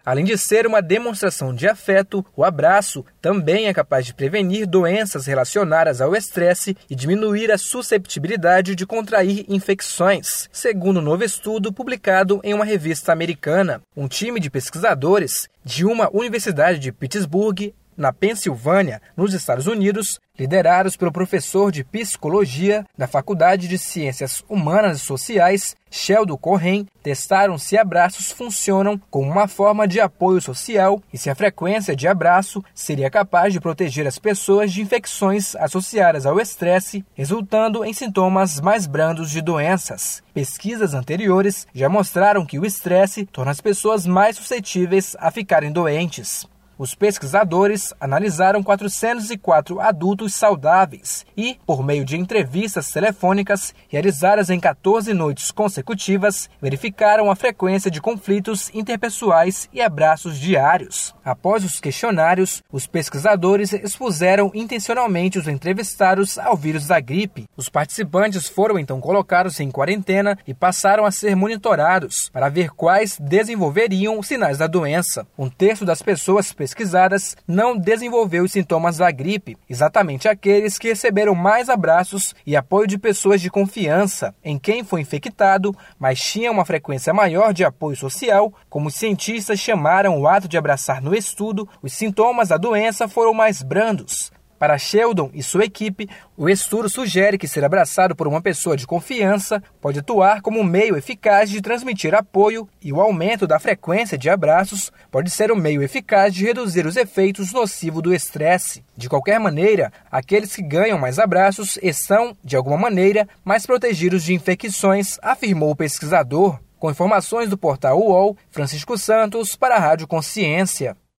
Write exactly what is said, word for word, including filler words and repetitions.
Além de ser uma demonstração de afeto, o abraço também é capaz de prevenir doenças relacionadas ao estresse e diminuir a susceptibilidade de contrair infecções, segundo um novo estudo publicado em uma revista americana. Um time de pesquisadores de uma universidade de Pittsburgh, na Pensilvânia, nos Estados Unidos, liderados pelo professor de psicologia da Faculdade de Ciências Humanas e Sociais, Sheldon Cohen, testaram se abraços funcionam como uma forma de apoio social e se a frequência de abraço seria capaz de proteger as pessoas de infecções associadas ao estresse, resultando em sintomas mais brandos de doenças. Pesquisas anteriores já mostraram que o estresse torna as pessoas mais suscetíveis a ficarem doentes. Os pesquisadores analisaram quatrocentos e quatro adultos saudáveis e, por meio de entrevistas telefônicas realizadas em quatorze noites consecutivas, verificaram a frequência de conflitos interpessoais e abraços diários. Após os questionários, os pesquisadores expuseram intencionalmente os entrevistados ao vírus da gripe. Os participantes foram então colocados em quarentena e passaram a ser monitorados para ver quais desenvolveriam os sinais da doença. Um terço das pessoas pesquisadas não desenvolveu os sintomas da gripe, exatamente aqueles que receberam mais abraços e apoio de pessoas de confiança. Em quem foi infectado, mas tinha uma frequência maior de apoio social, como os cientistas chamaram o ato de abraçar no estudo, os sintomas da doença foram mais brandos. Para Sheldon e sua equipe, o estudo sugere que ser abraçado por uma pessoa de confiança pode atuar como um meio eficaz de transmitir apoio e o aumento da frequência de abraços pode ser um meio eficaz de reduzir os efeitos nocivos do estresse. De qualquer maneira, aqueles que ganham mais abraços estão, de alguma maneira, mais protegidos de infecções, afirmou o pesquisador. Com informações do portal U O L, Francisco Santos para a Rádio Consciência.